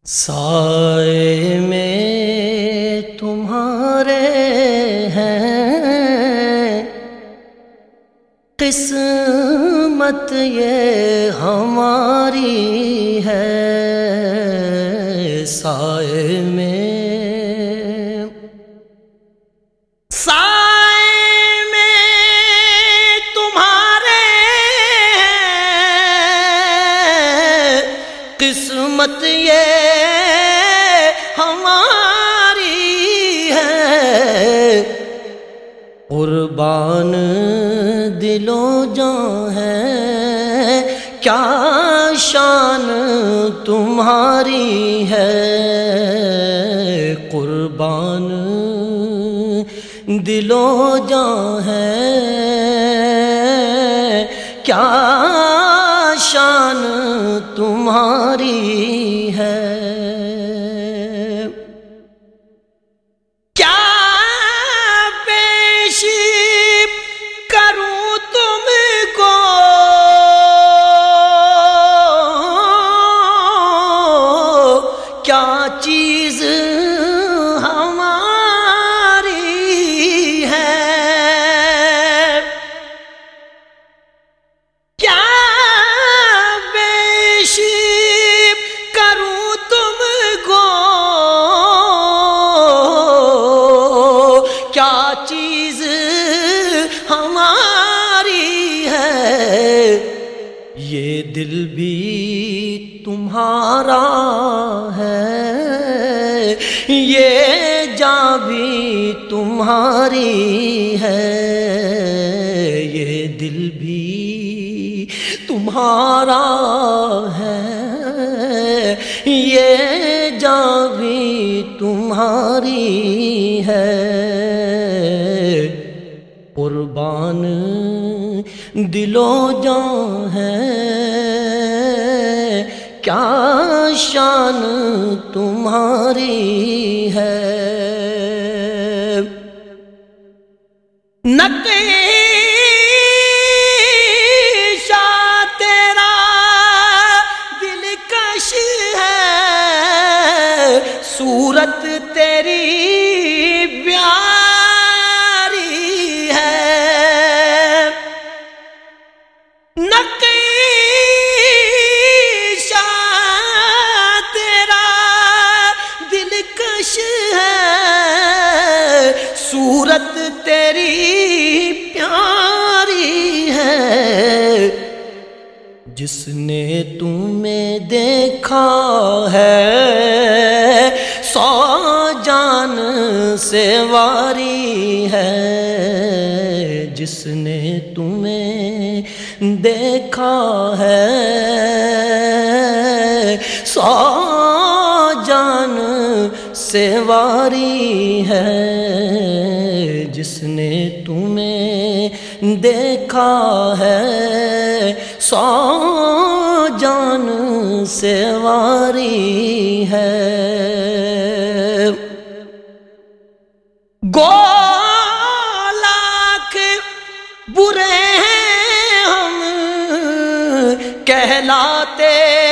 سائے میں تمہارے ہیں قسمت یہ ہماری ہے، سائے میں تمہارے ہیں قسمت یہ ہماری ہے، قربان دل و جاں ہے، کیا شان تمہاری ہے، قربان دل و جاں ہے، کیا شان تمہاری ہے۔ کیا چیز ہماری ہے، کیا پیش کروں تم کو، کیا چیز ہماری ہے، یہ دل بھی تمہارا ہے، یہ جاں بھی تمہاری ہے، یہ دل بھی تمہارا ہے، یہ جاں بھی تمہاری ہے، قربان دل و جاں ہے، کیا شان تمہاری ہے۔ نقشہ تیرا دلکش ہے، صورت تیری پیاری ہے، صورت تیری پیاری ہے، جس نے تمہیں دیکھا ہے سو جان سے واری ہے، جس نے تمہیں دیکھا ہے سو جان سے واری ہے، جس نے تمہیں دیکھا ہے سو جان سے واری ہے، گو لاکھ برے ہیں ہم کہلاتے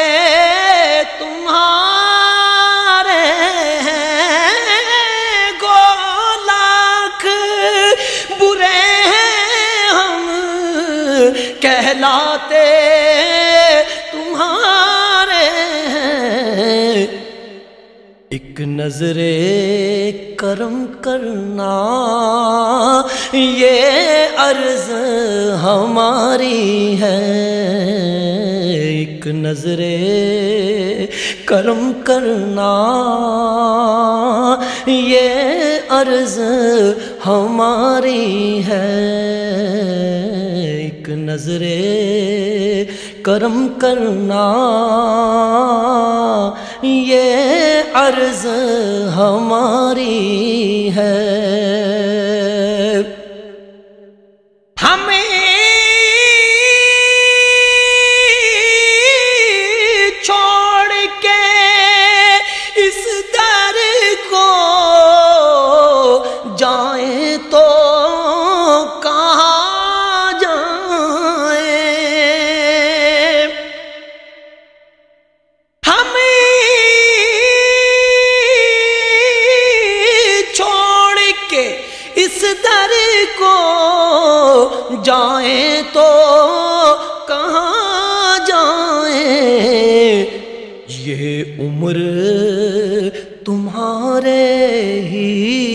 کہلاتے تمہارے ہیں، ایک نظر کرم کرنا یہ عرض ہماری ہے، ایک نظر کرم کرنا یہ عرض ہماری ہے، ایک نظر کرم کرنا یہ عرض ہماری ہے، ہمیں چھوڑ کے اس در کو جائیں تو ہمیں در کو جائیں تو کہاں جائیں، یہ عمر تمہارے ہی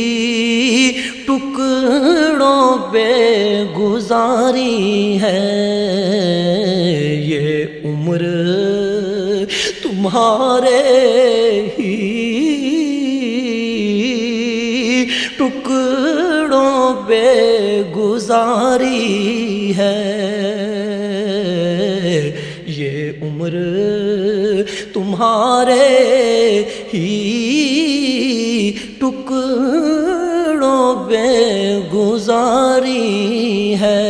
ٹکڑوں پہ گزاری ہے، یہ عمر تمہارے ہی ٹکڑوں پہ گزاری ہے، یہ عمر تمہارے ہی ٹکڑوں پہ گزاری ہے۔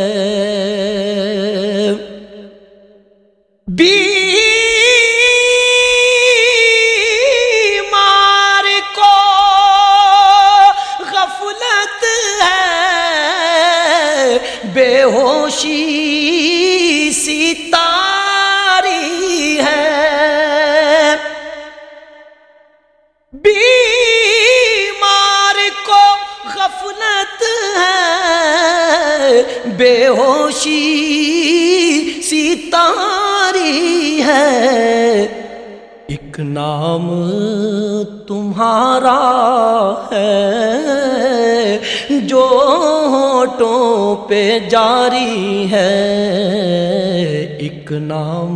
بیمار کو غفلت ہے، بے ہوشی سی تاری ہے، بیمار کو غفلت ہے، بے ہوشی سی تاری ہے، ایک نام تمہارا ہے جو ہونٹوں پہ جاری ہے، ایک نام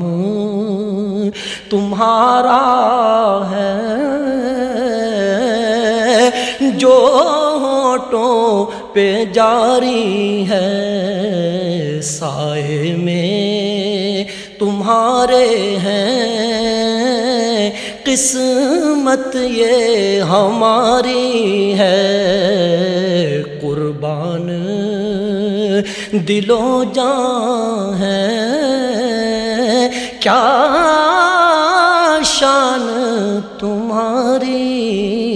تمہارا ہے جو ہونٹوں پہ جاری ہے، سائے میں تمہارے ہیں، قسمت یہ ہماری ہے، قربان دل و جان ہے، کیا شان تمہاری